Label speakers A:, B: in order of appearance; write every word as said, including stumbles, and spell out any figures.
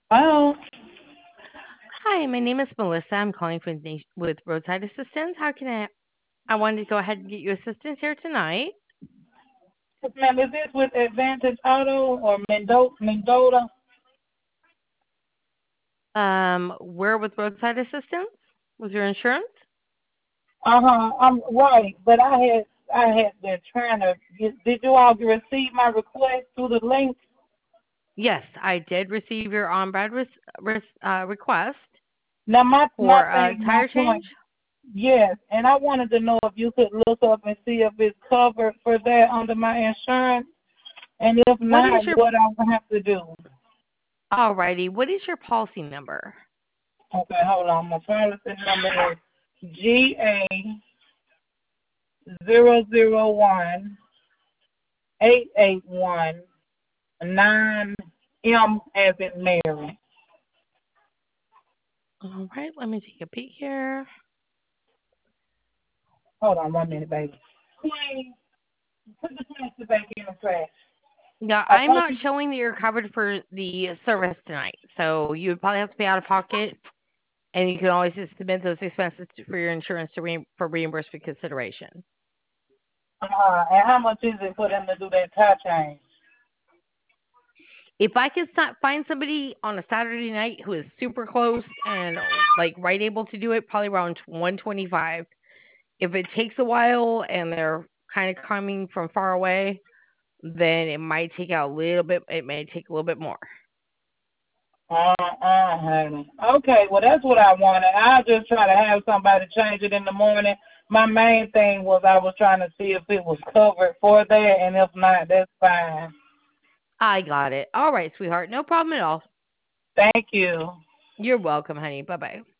A: Oh,
B: Hi, my name is Melissa. I'm calling from Na- with Roadside Assistance. How can I? I wanted to go ahead and get you assistance here tonight.
A: yes, ma'am. Is this with Advantage Auto or Mendo- Mendota?
B: Um, we're with Roadside Assistance with your insurance.
A: Uh huh. I'm right, but I had I had been trying to. Get, did you all receive my request through the link?
B: Yes, I did receive your on-brand res- res- uh, request
A: Now my my
B: for a
A: thing, my
B: tire change.
A: point. Yes, and I wanted to know if you could look up and see if it's covered for that under my insurance, and if
B: What
A: not,
B: is your
A: what I will have to do.
B: Alrighty? What is your policy number?
A: Okay, hold on. My policy number is G A zero zero one eight eight one nine M as in Mary.
B: All right, let me take a peek here.
A: Hold on one minute, baby. Queen, put the plastic back in the trash.
B: Yeah,
A: I
B: I'm
A: thought
B: not
A: you.
B: showing that you're covered for the service tonight, so you would probably have to pay out of pocket. And you can always just submit those expenses to, for your insurance to re- for reimbursement consideration.
A: Uh, and how much is it for them to do that tie change?
B: If I could not find somebody on a Saturday night who is super close and like right able to do it, probably around one twenty-five. If it takes a while and they're kind of coming from far away, then it might take out a little bit. It may take a little bit more.
A: Uh, uh, honey. Okay, well, that's what I wanted. I'll just try to have somebody change it in the morning. My main thing was I was trying to see if it was covered for that, and if not, that's fine.
B: I got it. All right, sweetheart. No problem at all.
A: Thank you.
B: You're welcome, honey. Bye bye.